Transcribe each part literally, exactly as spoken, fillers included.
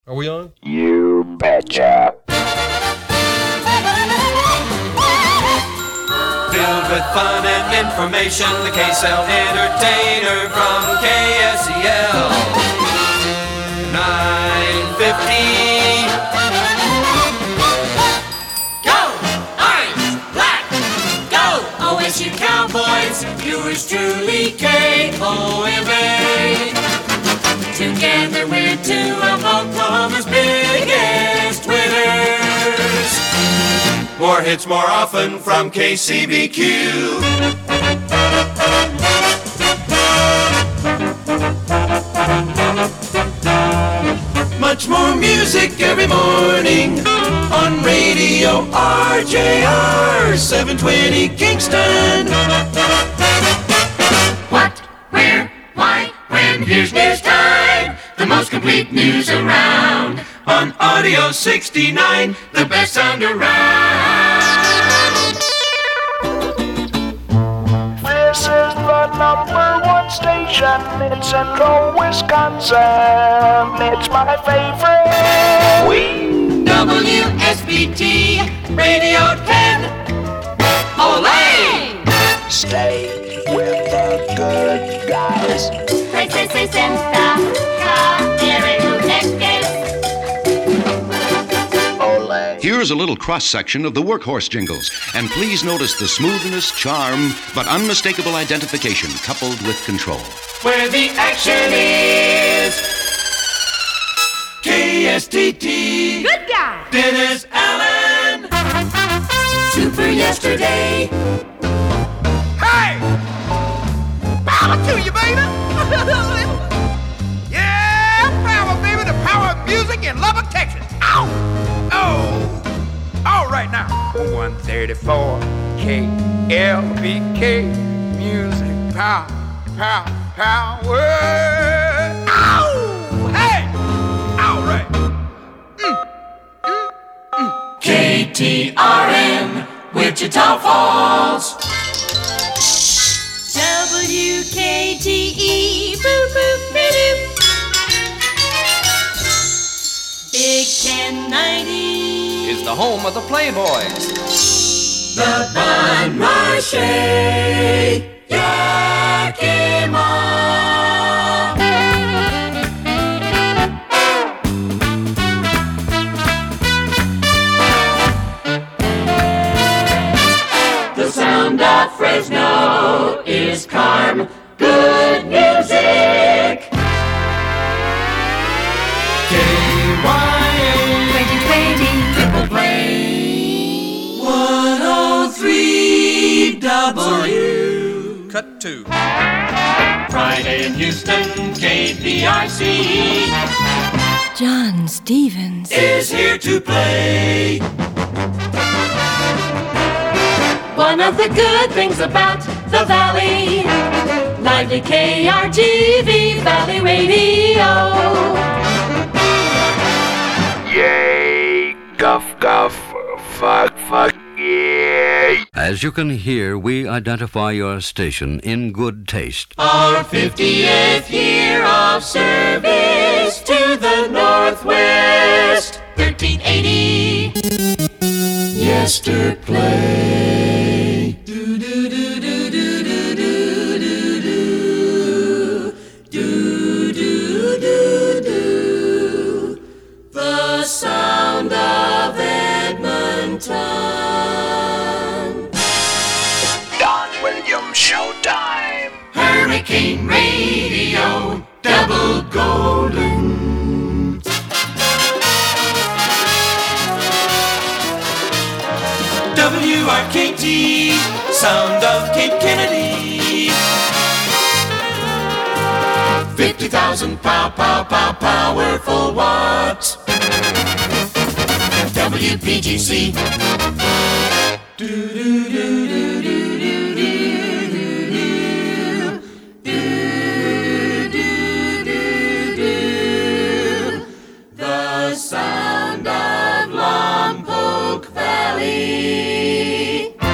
Are we on? You betcha. Filled with fun and information, the K-Cell Entertainer from K S E L. nine fifty. Go! Orange! Black! Go! O S U Cowboys! Yours truly, K O M A. Together we're two of Oklahoma's biggest winners. More hits more often from K C B Q. Much more music every morning on radio R J R seven twenty Kingston. What, where, why, when, here's news time. The most complete news around on Audio sixty-nine, the best sound around. This is the number one station in central Wisconsin. It's my favorite. We W S B T Radio ten. Olay! stay with the good guys. Ole. Here's a little cross-section of the workhorse jingles, and please notice the smoothness, charm, but unmistakable identification coupled with control. Where the action is. K S T T. Good guy. Dennis Allen. Super yesterday. Hey! Power to you, baby! Yeah, power, baby, the power of music in Lubbock, Texas. Ow! Oh! All right now. one thirty-four K L B K music, power, power, power. Ow! Hey! All right. Mm, mm, mm. K T R N, Wichita Falls. W K T E, boop, boop, boop. Big ten ninety is the home of the Playboys. The Bon Marché Yakima. The sound of Fresno is Carm. Good music. K Y A twenty twenty Triple Play one oh three W. Cut two. Friday in Houston, K P I C John Stevens is here to play. One of the good things about the Valley, lively K R G V Valley Radio. Yay! Guff, guff. Fuck, fuck, yay! As you can hear, we identify your station in good taste. Our fiftieth year of service to the Northwest. thirteen eighty Yester Play. Do do do do do do do do do do do do. The sound of Edmonton. Don Williams Showtime. Hurricane Radio, double golden. W R K T, sound of Cape Kennedy. fifty thousand pow, pow, pow, powerful watts. W P G C. Do, do, do, do, do, do, do, do, do, do, do, do. The sound of Lompoc Valley.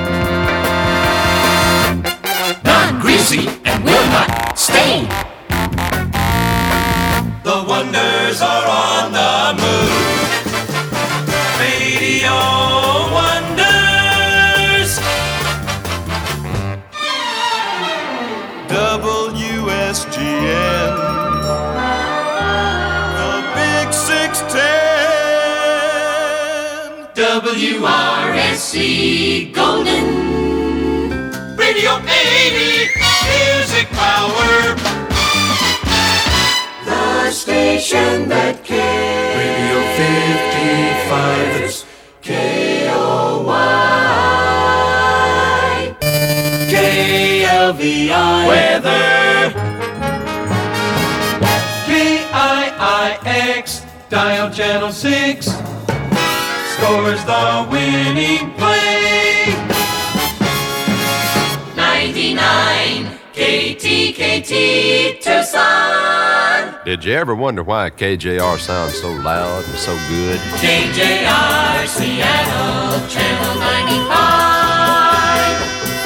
Not greasy and will not stain. The wonder Stars are on the move. Radio wonders. W S G N, the Big six ten. W R S C Golden. Radio eighty, music power. The station that cares. Radio fifty-five is K O Y. K L V I. Weather. K I I X. Dial channel six. Scores the winning play. ninety-nine K T K T Tucson. Did you ever wonder why K J R sounds so loud and so good? K J R Seattle, Channel ninety-five.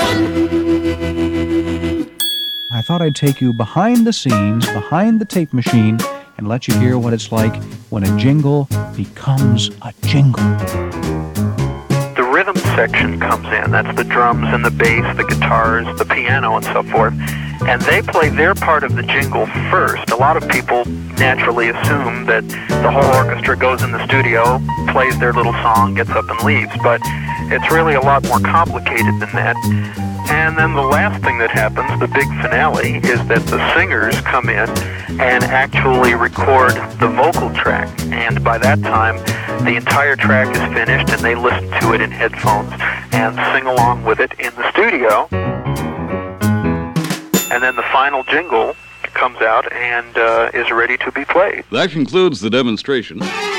I thought I'd take you behind the scenes, behind the tape machine, and let you hear what it's like when a jingle becomes a jingle. The rhythm section comes in. That's the drums and the bass, the guitars, the piano, and so forth. And they play their part of the jingle first. A lot of people naturally assume that the whole orchestra goes in the studio, plays their little song, gets up and leaves. But it's really a lot more complicated than that. And then the last thing that happens, the big finale, is that the singers come in and actually record the vocal track. And by that time, the entire track is finished and they listen to it in headphones and sing along with it in the studio. And then the final jingle comes out and uh, is ready to be played. That concludes the demonstration.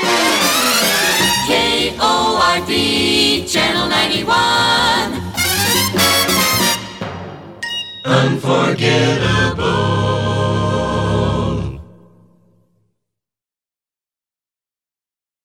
K O R D, Channel ninety-one. Unforgettable.